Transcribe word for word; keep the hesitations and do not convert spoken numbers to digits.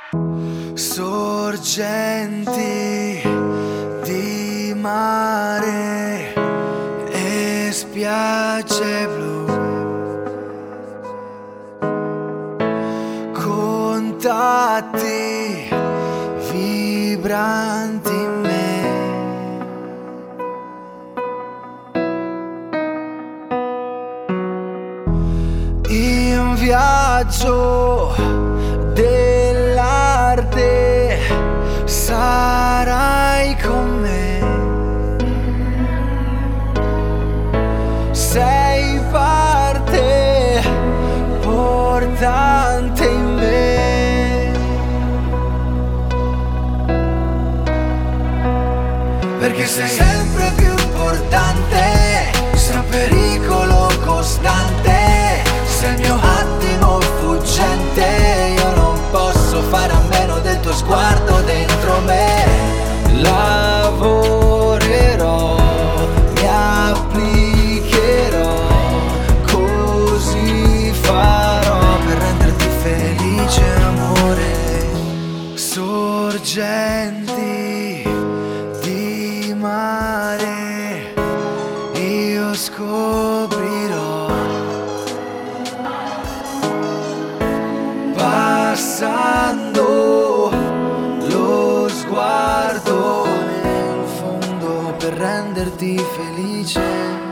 Sorgenti di mare e spiagge blu, contatti vibranti in me, in viaggio dell'arte sarai con me, sei parte portante in me, perché sei sempre più importante, sei un pericolo costante, sei il mio attimo fuggente, io non posso fare a meno del tuo sguardo dentro me. Lavorerò, mi applicherò, così farò per renderti felice, amore. Sorgenti di mare, io scoprirò, passando lo sguardo nel fondo per renderti felice.